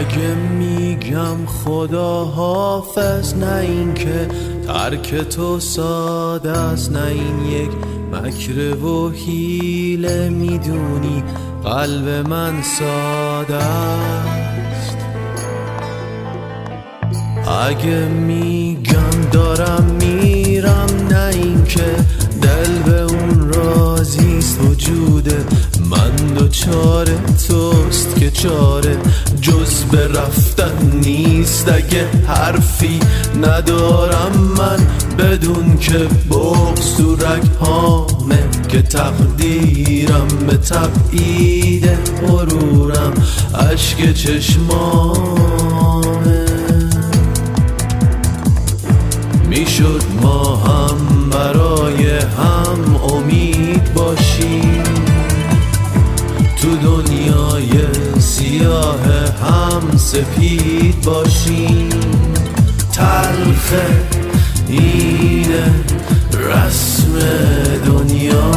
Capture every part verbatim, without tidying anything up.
اگه میگم خدا حافظ، نه این که ترک تو ساده است، نه این یک مکر و حیله، میدونی قلب من ساده است. اگه میگم دارم میرم، نه این که دل به اون راضیست، وجود من دوچار توست که چاره جز به رفتن نیست. اگه حرفی ندارم من بدون که بغض تو رگ‌هامه، که تقدیرم به تبعید غرورم اشک چشمامه. میشد ما هم برای هم امید باشیم، تو دنیای سیاه هم سپید باشیم. تلخه اینه رسم دنیا،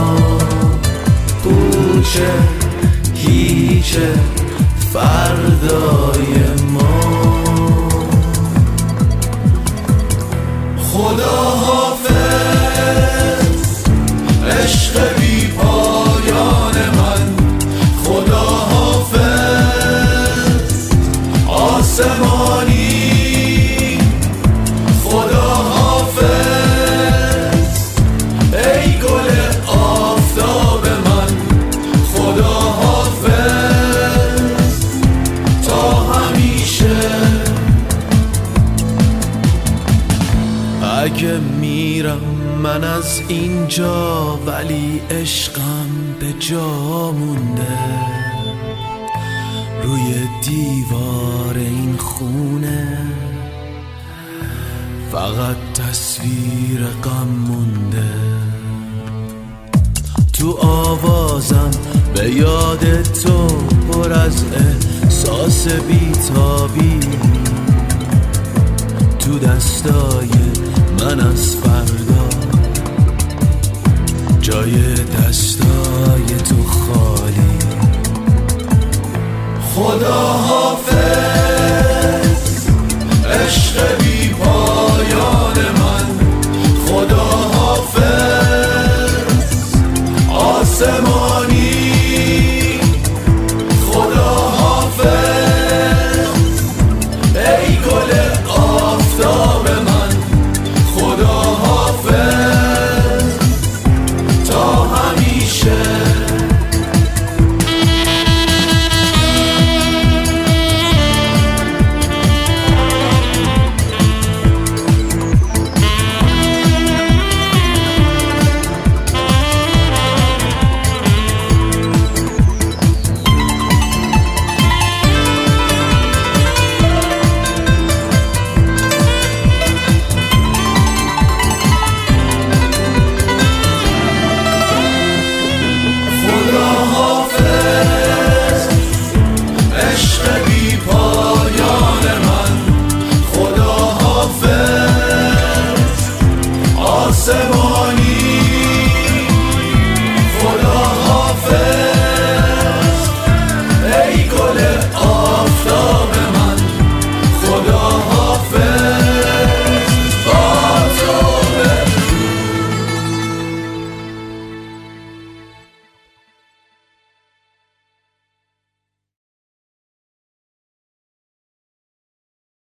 پوچه هیچه فردای ما. خدا حافظ عشق بی پایان من، خدا حافظ آسمانی، خدا حافظ ای گل آفتاب من، خدا حافظ تا همیشه. اگه میرم من از اینجا، ولی عشقم به جا مونده، روی دیوار این خونه فقط تصویر غم مونده. تو آوازم به یاد تو پر از احساس بیتابی، تو دستای من از فردا جای دستای تو خالی. خدا حافظ